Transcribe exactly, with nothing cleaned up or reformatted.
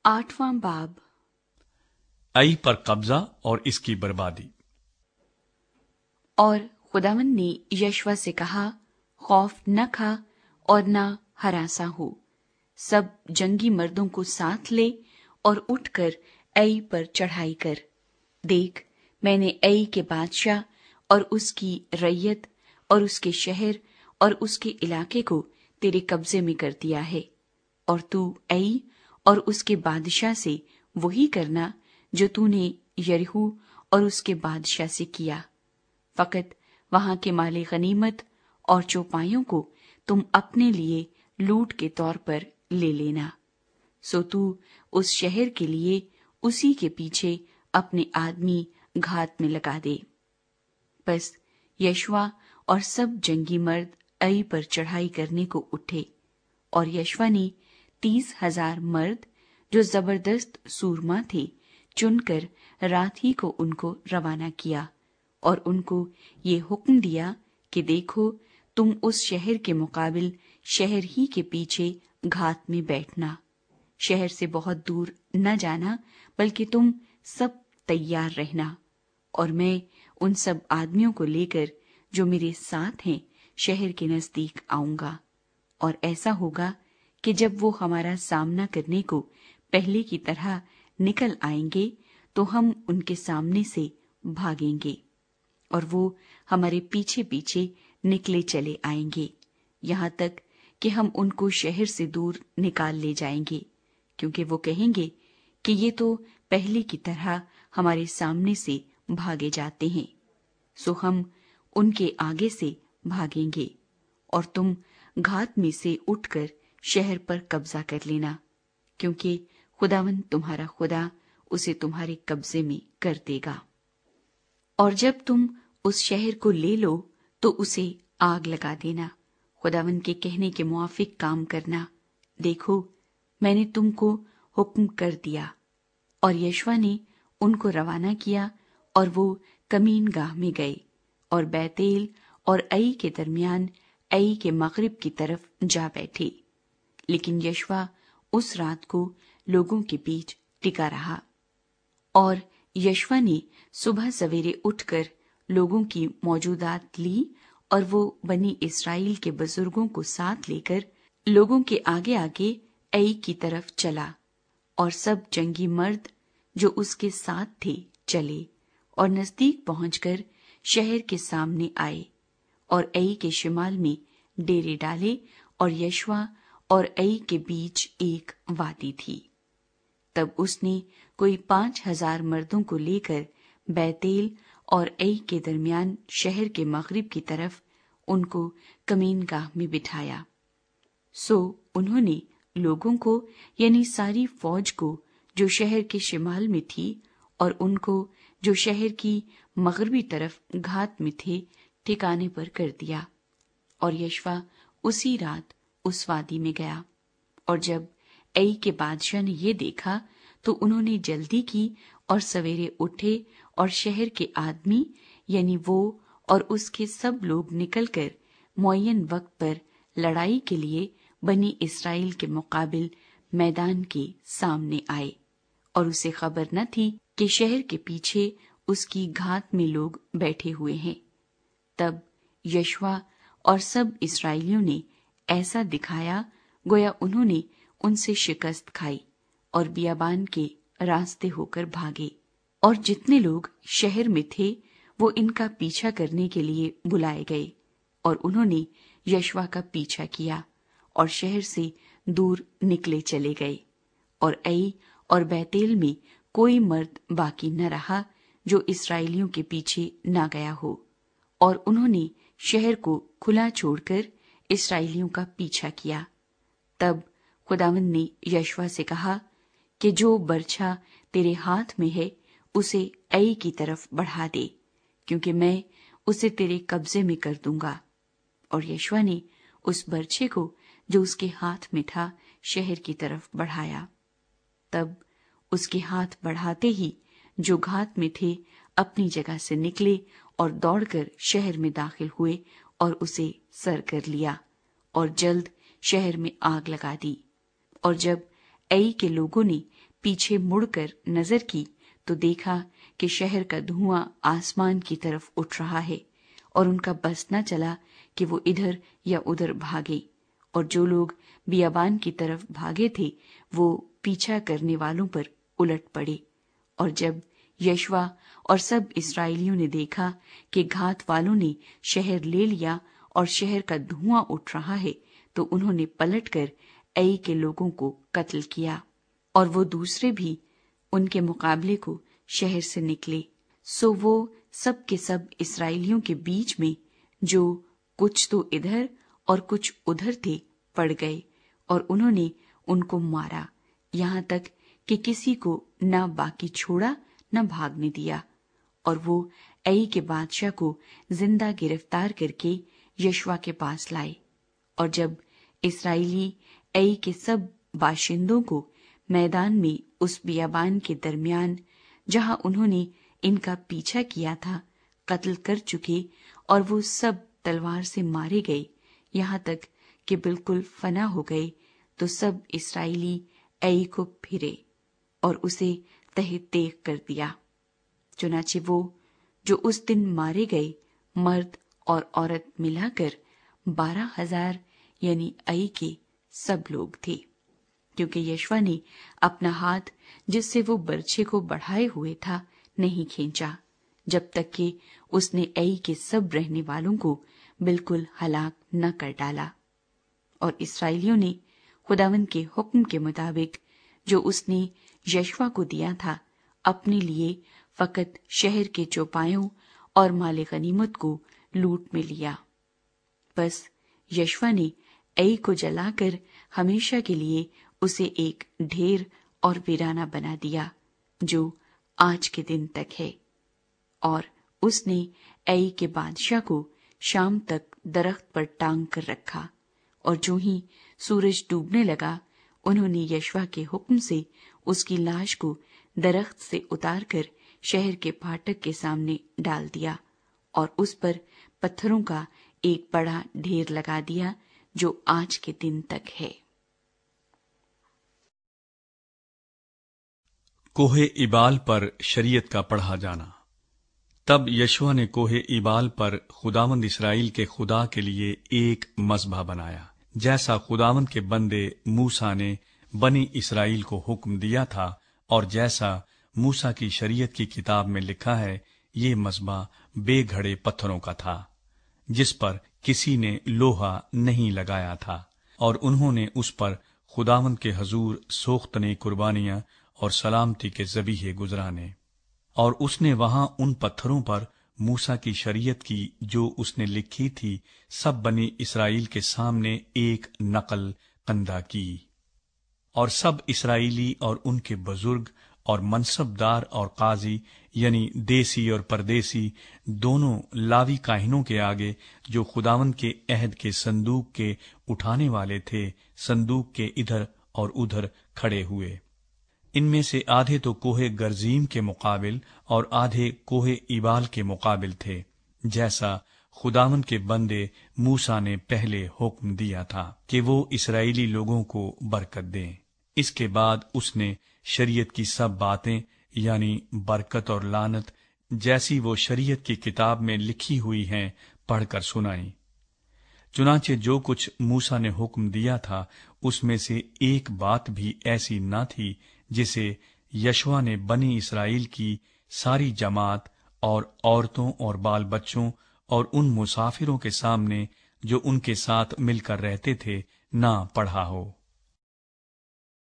आठवां बाब। आई पर कब्जा और इसकी बर्बादी। और खुदावंद ने यशवा से कहा, खौफ न खा और न हरासा हो, सब जंगी मर्दों को साथ ले और उठकर ऐ पर चढ़ाई कर। देख, मैंने ऐ के बादशाह और उसकी रैयत और उसके शहर और उसके इलाके को तेरे कब्जे में कर दिया है, और तू ऐ और उसके बादशाह से वही करना जो तूने यरीहो और उसके बादशाह से किया। फकत वहां के माले गनीमत और चौपाइयों को तुम अपने लिए लूट के तौर पर ले लेना। सो तू उस शहर के लिए उसी के पीछे अपने आदमी घात में लगा दे। बस यशवा और सब जंगी मर्द ऐ पर चढ़ाई करने को उठे, और यशवा ने तीस हजार मर्द जो जबरदस्त सूरमा थे चुनकर रात ही को उनको रवाना किया, और उनको ये हुक्म दिया कि देखो, तुम उस शहर के मुकाबिल शहर ही के पीछे घात में बैठना, शहर से बहुत दूर न जाना, बल्कि तुम सब तैयार रहना, और मैं उन सब आदमियों को लेकर जो मेरे साथ हैं शहर के नजदीक आऊंगा। और ऐसा होगा कि जब वो हमारा सामना करने को पहले की तरह निकल आएंगे तो हम उनके सामने से भागेंगे, और वो हमारे पीछे पीछे निकले चले आएंगे, यहाँ तक कि हम उनको शहर से दूर निकाल ले जाएंगे, क्योंकि वो कहेंगे कि ये तो पहले की तरह हमारे सामने से भागे जाते हैं। सो हम उनके आगे से भागेंगे, और तुम घात में से उठकर शहर पर कब्जा कर लेना, क्योंकि खुदावंद तुम्हारा खुदा उसे तुम्हारे कब्जे में कर देगा। और जब तुम उस शहर को ले लो तो उसे आग लगा देना, खुदावंद के कहने के मुआफिक काम करना। देखो, मैंने तुमको हुक्म कर दिया। और यशवा ने उनको रवाना किया, और वो कमीन गाह में गए और बैतेल और ऐ के दरमियान ऐ के मगरिब की तरफ जा बैठे। लेकिन यशवा उस रात को लोगों के बीच टिका रहा। और यशवा ने सुबह सवेरे उठकर लोगों की मौजूदात ली, और वो बनी इस्राएल के बुजुर्गों को साथ लेकर लोगों के आगे आगे ऐ की तरफ चला, और सब जंगी मर्द जो उसके साथ थे चले, और नजदीक पहुंचकर शहर के सामने आए, और ऐ के शिमाल में डेरे डाले, और यशवा और ऐ के बीच एक वादी थी। तब उसने कोई पांच हजार मर्दों को लेकर बैतेल और ऐ के दरमियान शहर के मगरिब की तरफ उनको कमीनगाह में बिठाया। सो उन्होंने लोगों को, यानी सारी फौज को जो शहर के शिमाल में थी, और उनको जो शहर की मगरबी तरफ घात में थे, ठिकाने पर कर दिया। और यशवा उसी रात उस वादी में गया। और जब ऐ के बादशाह ने ये देखा तो उन्होंने जल्दी की और सवेरे उठे, और शहर के आदमी यानी वो और उसके सब लोग निकलकर मुअय्यन वक्त पर लड़ाई के लिए बनी इस्राएल के मुकाबिल मैदान के सामने आए, और उसे खबर न थी कि शहर के पीछे उसकी घात में लोग बैठे हुए हैं। तब यशवा और सब इस्राएलियों ने ऐसा दिखाया गोया उन्होंने उनसे शिकस्त खाई, और बियाबान के रास्ते होकर भागे। और जितने लोग शहर में थे वो इनका पीछा करने के लिए बुलाए गए, और उन्होंने यशवा का पीछा किया और शहर से दूर निकले चले गए। और ऐ और बैतेल में कोई मर्द बाकी न रहा जो इस्राएलियों के पीछे न गया हो, और उन्होंने शहर को खुला छोड़कर इस्राएलियों का पीछा किया। तब खुदावंद ने यशवा से कहा कि जो बर्छा तेरे हाथ में है उसे ऐ की तरफ बढ़ा दे, क्योंकि मैं उसे तेरे कब्जे में कर दूंगा। और यशवा ने उस बर्छे को जो उसके हाथ में था शहर की तरफ बढ़ाया। तब उसके हाथ बढ़ाते ही जो घात में थे अपनी जगह से निकले और दौड़कर शहर में दाखिल हुए और उसे सर कर लिया, और जल्द शहर में आग लगा दी। और जब ऐ के लोगों ने پیچھے مڑ کر نظر کی تو دیکھا کہ شہر کا دھواں آسمان کی طرف اٹھ رہا ہے، اور ان کا بس نہ چلا کہ وہ ادھر یا ادھر بھاگے، اور جو لوگ بیابان کی طرف بھاگے تھے وہ پیچھا کرنے والوں پر الٹ پڑے۔ اور جب یشوا اور سب اسرائیلیوں نے دیکھا کہ گھات والوں نے شہر لے لیا اور شہر کا دھواں اٹھ رہا ہے، تو انہوں نے پلٹ کر ائی کے لوگوں کو قتل کیا، اور وہ دوسرے بھی ان کے مقابلے کو شہر سے نکلے۔ سو وہ سب کے سب اسرائیلیوں کے بیچ میں، جو کچھ تو ادھر اور کچھ ادھر تھے، پڑ گئے، اور انہوں نے ان کو مارا، یہاں تک کہ کسی کو نہ باقی چھوڑا نہ بھاگنے دیا۔ اور وہ ائی کے بادشاہ کو زندہ گرفتار کر کے یشوا کے پاس لائے۔ اور جب اسرائیلی ائی کے سب باشندوں کو میدان میں اس بیابان کے درمیان جہاں انہوں نے ان کا پیچھا کیا تھا قتل کر چکے، اور وہ سب تلوار سے مارے گئے یہاں تک کہ بالکل فنا ہو گئے، تو سب اسرائیلی ائی کو پھرے اور اسے تہہ تیغ کر دیا۔ چنانچہ وہ جو اس دن مارے گئے مرد اور عورت ملا کر بارہ ہزار یعنی ائی کے سب لوگ تھے، کیونکہ یشوا نے اپنا ہاتھ جس سے وہ برچھے کو بڑھائے ہوئے تھا نہیں کھینچا، جب تک کہ اس نے ائی کے سب رہنے والوں کو بالکل ہلاک نہ کر ڈالا۔ اور اسرائیلیوں نے خداوند کے حکم کے مطابق جو اس نے یشوا کو دیا تھا، اپنے لیے فقط شہر کے چوپایوں اور مال غنیمت کو لوٹ میں لیا۔ بس یشوا نے ائی کو جلا کر ہمیشہ کے لیے اسے ایک ڈھیر اور ویرانہ بنا دیا، جو آج کے دن تک ہے۔ اور اس نے ائی کے بادشاہ کو شام تک درخت پر ٹانگ کر رکھا، اور جو ہی سورج ڈوبنے لگا انہوں نے یشوا کے حکم سے اس کی لاش کو درخت سے اتار کر شہر کے پھاٹک کے سامنے ڈال دیا، اور اس پر پتھروں کا ایک بڑا ڈھیر لگا دیا جو آج کے دن تک ہے۔ کوہ ایبال پر شریعت کا پڑھا جانا۔ تب یشوا نے کوہ ایبال پر خداوند اسرائیل کے خدا کے لیے ایک مذبح بنایا، جیسا خداوند کے بندے موسیٰ نے بنی اسرائیل کو حکم دیا تھا، اور جیسا موسیٰ کی شریعت کی کتاب میں لکھا ہے۔ یہ مذبح بے گھڑے پتھروں کا تھا، جس پر کسی نے لوہا نہیں لگایا تھا، اور انہوں نے اس پر خداوند کے حضور سوختنے قربانیاں اور سلامتی کے ذبیحے گزرانے۔ اور اس نے وہاں ان پتھروں پر موسیٰ کی شریعت کی جو اس نے لکھی تھی سب بنی اسرائیل کے سامنے ایک نقل کندہ کی۔ اور سب اسرائیلی اور ان کے بزرگ اور منصب دار اور قاضی یعنی دیسی اور پردیسی دونوں لاوی کاہنوں کے آگے جو خداوند کے عہد کے صندوق کے اٹھانے والے تھے، صندوق کے ادھر اور ادھر کھڑے ہوئے۔ ان میں سے آدھے تو کوہ گرزیم کے مقابل اور آدھے کوہ ایبال کے مقابل تھے، جیسا خداوند کے بندے موسیٰ نے پہلے حکم دیا تھا کہ وہ اسرائیلی لوگوں کو برکت دیں۔ اس کے بعد اس نے شریعت کی سب باتیں یعنی برکت اور لعنت جیسی وہ شریعت کی کتاب میں لکھی ہوئی ہیں پڑھ کر سنائی۔ چنانچہ جو کچھ موسیٰ نے حکم دیا تھا اس میں سے ایک بات بھی ایسی نہ تھی جسے یشوا نے بنی اسرائیل کی ساری جماعت اور عورتوں اور بال بچوں اور ان مسافروں کے سامنے جو ان کے ساتھ مل کر رہتے تھے نہ پڑھا ہو۔